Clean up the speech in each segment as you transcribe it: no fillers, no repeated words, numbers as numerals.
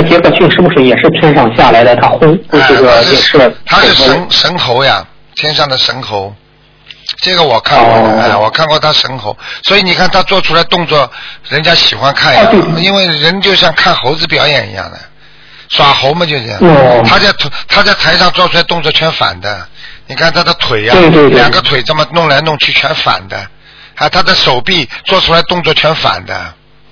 克杰克逊是不是也是天上下来的？他这个也是。 他是神猴呀，天上的神猴。这个我看过的，我看过他神猴，所以你看他做出来动作，人家喜欢看呀，因为人就像看猴子表演一样的，耍猴嘛就这样。他在台上做出来动作全反的，你看他的腿呀，两个腿这么弄来弄去全反的，他的手臂做出来动作全反的。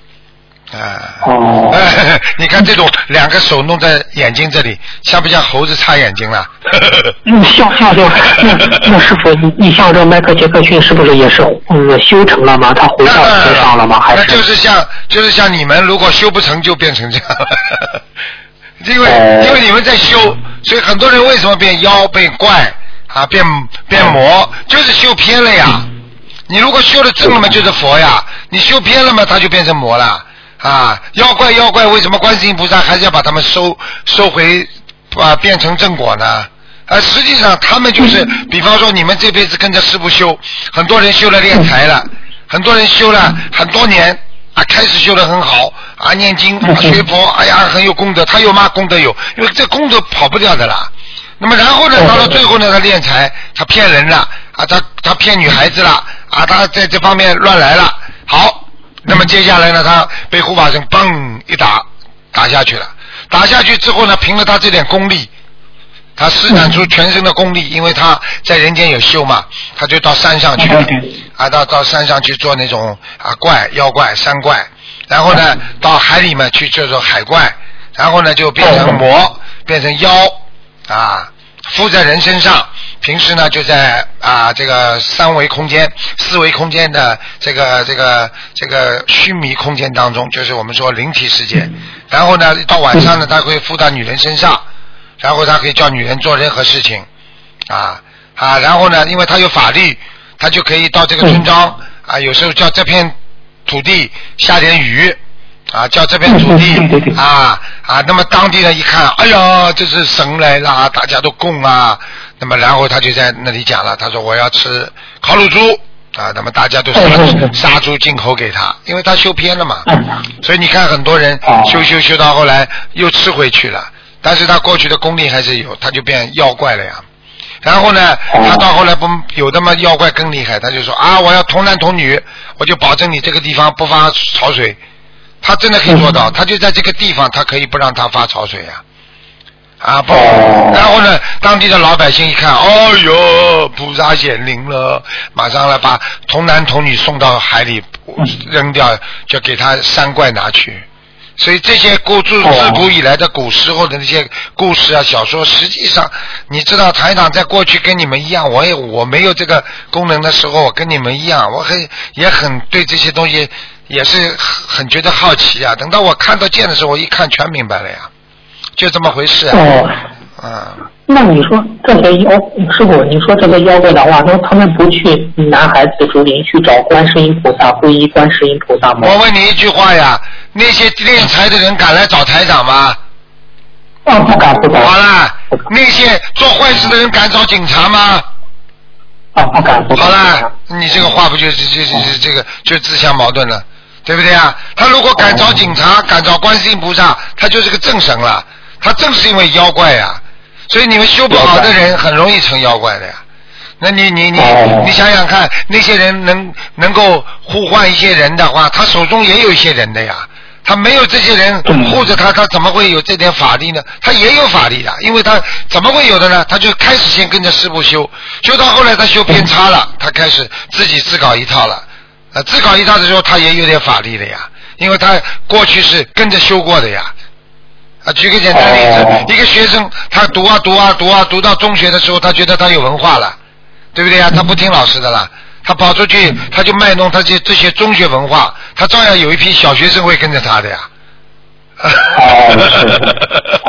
你看这种两个手弄在眼睛这里，像不像猴子擦眼睛了？ 像。那师傅，你像这迈克杰克逊是不是也是修成了吗？他回到天上了吗？还是？ 那就是像你们如果修不成就变成这样了，因为你们在修，所以很多人为什么变妖变怪啊变魔，就是修偏了呀。你如果修的正了嘛，就是佛呀；你修偏了嘛，他就变成魔了。妖怪为什么观世音菩萨还是要把他们收回变成正果呢？实际上他们就是比方说你们这辈子跟着师父修，很多人修了练财了，很多人修了很多年开始修得很好念经学佛，哎呀很有功德，他有嘛功德有，因为这功德跑不掉的啦。那么然后呢，到了最后呢，他敛财，他骗人了他骗女孩子了他在这方面乱来了。好，那么接下来呢，他被护法神嘣一打下去了。打下去之后呢，凭了他这点功力，他施展出全身的功力，因为他在人间有修嘛，他就到山上去到山上去做那种妖怪山怪，然后呢到海里面去做海怪，然后呢就变成魔，变成妖附在人身上。平时呢就在这个三维空间、四维空间的这个虚弥空间当中，就是我们说灵体世界。然后呢到晚上呢，他会附到女人身上，然后他可以叫女人做任何事情然后呢因为他有法律，他就可以到这个村庄有时候叫这片土地下点雨叫这片土地那么当地人一看，哎呀这是神来了，大家都供那么然后他就在那里讲了，他说我要吃烤乳猪那么大家都杀猪进口给他，因为他修偏了嘛。所以你看很多人修到后来又吃回去了，但是他过去的功力还是有，他就变妖怪了呀。然后呢他到后来不有的嘛妖怪更厉害，他就说我要童男童女，我就保证你这个地方不发潮水。他真的可以做到，他就在这个地方，他可以不让他发潮水不，然后呢当地的老百姓一看，哦哟菩萨显灵了，马上来把童男童女送到海里扔掉，就给他山怪拿去。所以这些自古以来的古时候的那些故事小说，实际上你知道台长在过去跟你们一样，我没有这个功能的时候，我跟你们一样，也很对这些东西也是很觉得好奇等到我看到见的时候，我一看全明白了呀，就这么回事那你说这些师傅，你说这个妖怪的话，那他们不去男孩子竹林去找观世音菩萨，皈依观世音菩萨吗？ 我问你一句话呀，那些敛财的人敢来找台长吗？ 不敢。 好了，那些做坏事的人敢找警察吗？ 不敢。 好了，你这个话不就自相矛盾了，对不对他如果敢找警察，敢找观世音菩萨，他就是个正神了。他正是因为妖怪所以你们修不好的人很容易成妖怪的那你想想看，那些人能够呼唤一些人的话，他手中也有一些人的他没有这些人护着他怎么会有这点法力呢？他也有法力的，因为他怎么会有的呢？他就开始先跟着师父修到后来他修偏差了，他开始自己自搞一套了自搞一套的时候他也有点法力了因为他过去是跟着修过的举个简单的例子，一个学生他读到中学的时候，他觉得他有文化了，对不对他不听老师的了，他跑出去他就卖弄他这些中学文化，他照样有一批小学生会跟着他的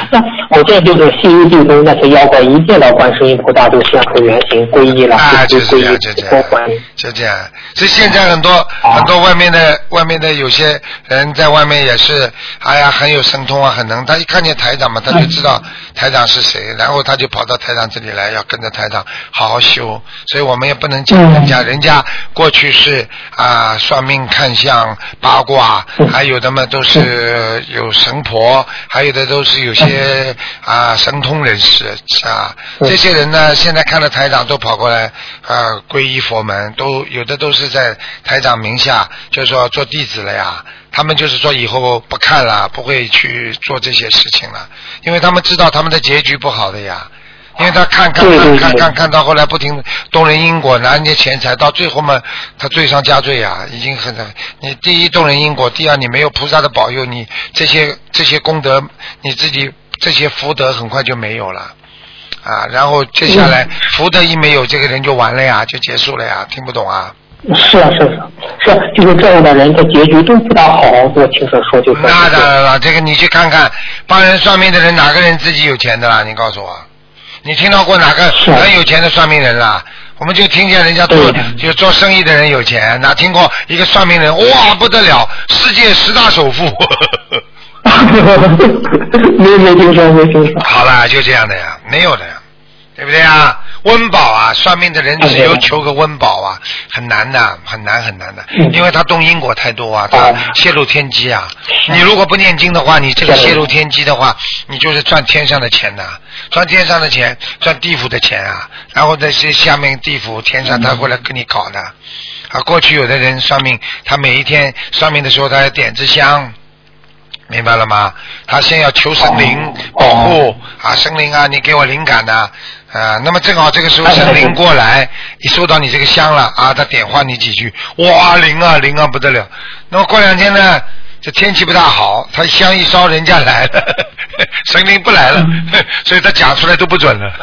那我这就是西域地中那些妖怪一见到观世音菩萨就现出原形皈依了， 就是这样，就这样。所以现在很多外面的有些人在外面也是，哎呀很有神通啊，很能。他一看见台长嘛，他就知道台长是谁，然后他就跑到台长这里来，要跟着台长好好修。所以我们也不能讲人家过去是算命看相八卦，还有的嘛都是有神婆，还有的都是有些神通人士这些人呢现在看了台长都跑过来皈依佛门，有的都是在台长名下就是说做弟子了呀，他们就是说以后不看了，不会去做这些事情了，因为他们知道他们的结局不好的呀，因为他看到后来不停动人因果拿人家钱财，到最后嘛他罪上加罪呀，已经你第一动人因果，第二你没有菩萨的保佑，你这些功德你自己这些福德很快就没有了然后接下来福德一没有，这个人就完了呀，就结束了呀，听不懂啊？ 是，就是这样的人的结局都不大好，我听说就是。 那当然了，这个你去看看帮人算命的人，哪个人自己有钱的啦？你告诉我，你听到过哪个很有钱的算命人啦？我们就听见人家做生意的人有钱，哪听过一个算命人哇不得了，世界10大首富。 没听说。 好了，就这样的呀，没有的呀，对不对啊？温饱啊，算命的人只有求个温饱啊，很难的，很难的，因为他动因果太多啊，他泄露天机啊。你如果不念经的话，你这个泄露天机的话，你就是赚天上的钱呐，赚天上的钱，赚地府的钱啊，然后那些下面地府天上他会来跟你搞的过去有的人算命，他每一天算命的时候他要点支香。明白了吗？他先要求神灵保护神灵你给我灵感那么正好这个时候神灵过来，一收到你这个香了他点化你几句，哇灵啊不得了。那么过2天呢，这天气不大好，他香一烧人家来了，神灵不来了，所以他讲出来都不准了。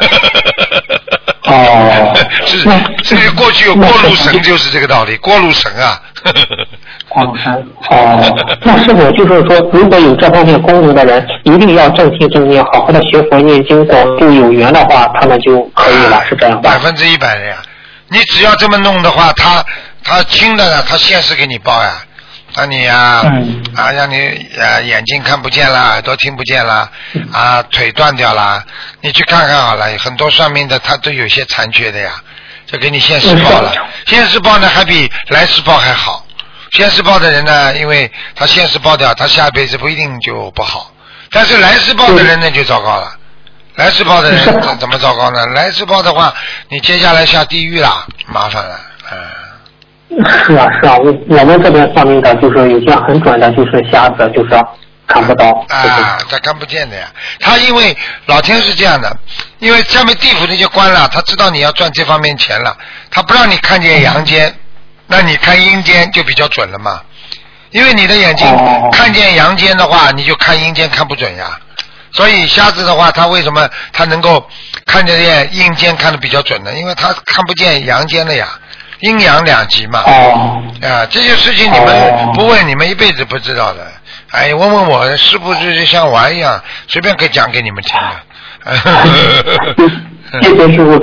是这个过去有过路神就是这个道理，过路神广山那师傅就是说，如果有这方面功能的人，一定要正信正念，好好的学佛念经，广度有缘的话，他们就可以了，是这样吧 ？100%的呀！你只要这么弄的话，他轻的他现实给你报呀，让你让你眼睛看不见了，耳朵听不见了腿断掉了，你去看看好了，很多算命的他都有些残缺的呀，就给你现世报了。现世报呢还比来世报还好。现世报的人呢，因为他现世报掉，他下辈子不一定就不好，但是来世报的人呢就糟糕了。来世报的人怎么糟糕呢？来世报的话，你接下来下地狱了，麻烦了。 是啊，我们这边算命的就是有些很准的，就是瞎子，就是看不到他看不见的呀。他因为老天是这样的，因为下面地府那些官了，他知道你要赚这方面钱了，他不让你看见阳间。那你看阴间就比较准了嘛，因为你的眼睛看见阳间的话，你就看阴间看不准呀。所以瞎子的话，他为什么他能够看见阴间看得比较准呢？因为他看不见阳间的呀，阴阳两极嘛。这些事情你们不问，你们一辈子不知道的。问问我，师父就是像玩一样，随便可以讲给你们听的。 谢谢师父。